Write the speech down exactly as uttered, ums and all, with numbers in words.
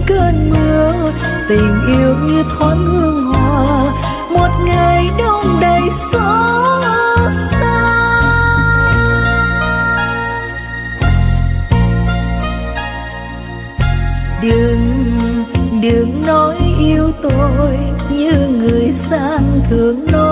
cơn mưa. Tình yêu như thoáng hương hoa, một ngày đông đầy xót xa. Đừng, đừng nói yêu tôi như người sang thường nói.